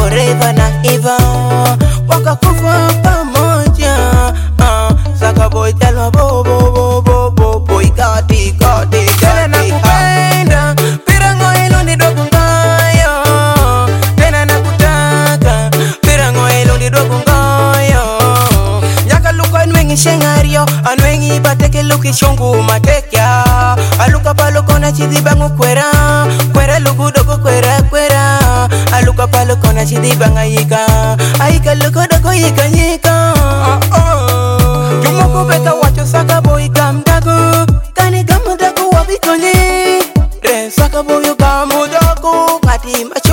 forever na ever, wakakufa pamoja. Saka boy tell bo bo bo bo bo boy kati tena nakupenda pirango hilo ni dogo ngayo, tena nakutaka pirango hilo ni dogo ngayo. Yaka luka nwengi shengario anwengi bateke luki shongu matekya aluka palo kona chidi bangu kwera luku dogo kwera aluka palo kona chidi banga yika aika luku dogo yika Jumoko beta wacho saka boy gamdago kani gamdago wabikoni re saka boy gamdago kati macho